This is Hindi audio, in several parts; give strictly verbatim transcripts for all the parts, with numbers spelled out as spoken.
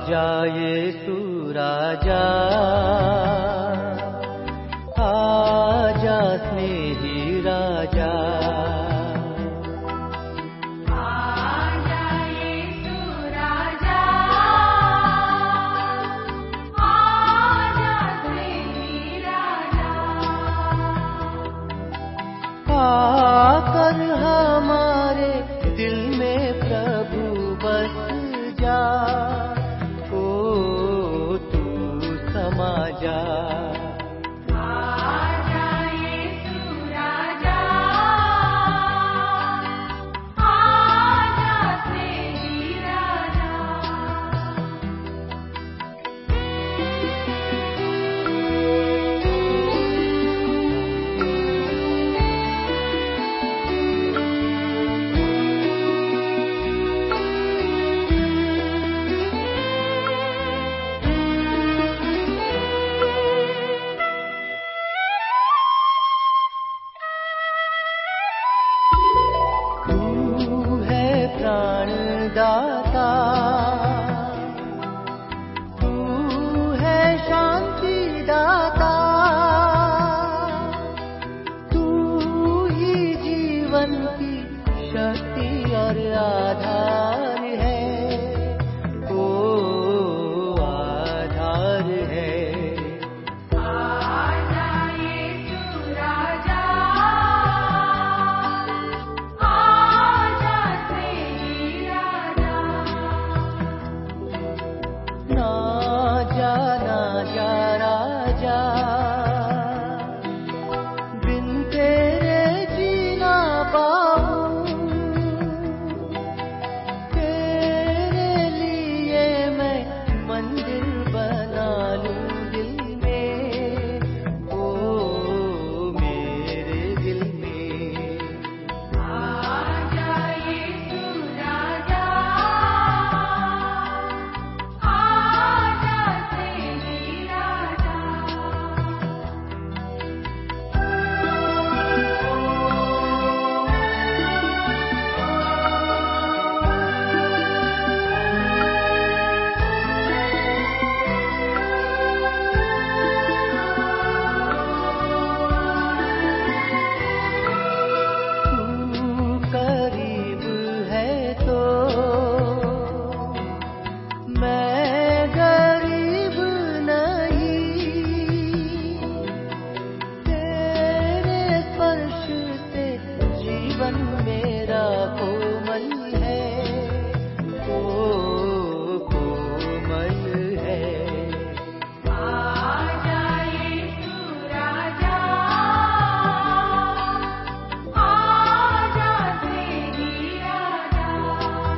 यीशु राजा, आजा स्नेही राजा। आजा यीशु राजा, आजा स्नेही राजा। आकर हमारे दिल में प्रभु बस जा, ओ तू समा जा। आजा यीशु राजा, आजा स्नेही राजा। तू है प्राणदाता, तू है शांति दाता, तू ही जीवन की शक्ति और आधार है, ओ आधार है। आजा यीशु राजा, आजा स्नेही राजा। ना जा ना जा राजा, बिन तेरे जीना पाऊं। तेरे लिए मैं मंदिर बना लूं दिल में, ओ मेरे दिल में। आजा यीशु राजा, आजा स्नेही राजा। तू करीब है तो मैं गरीब नहीं, तेरे स्पर्श से जीवन मेरा कोमल है, ओ कोमल है। आजा यीशु राजा, आजा स्नेही राजा।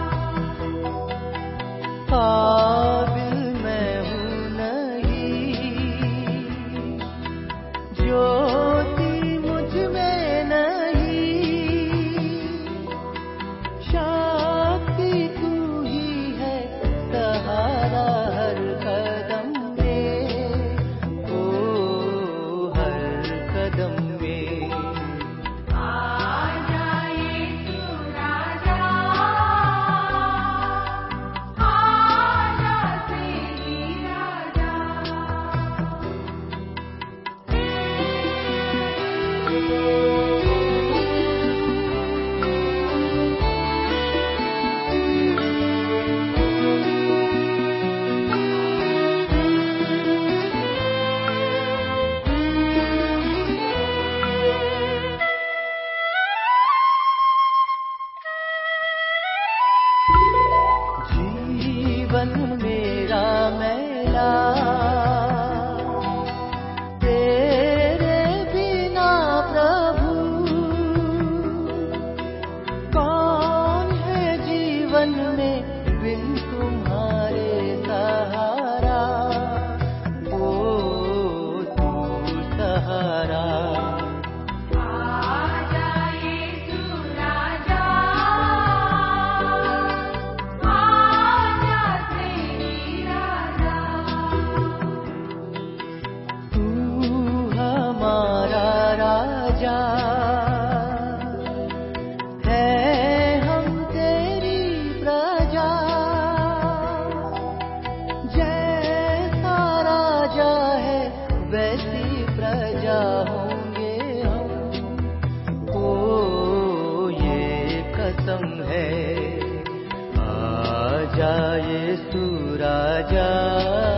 है। आ जा यीशु राजा,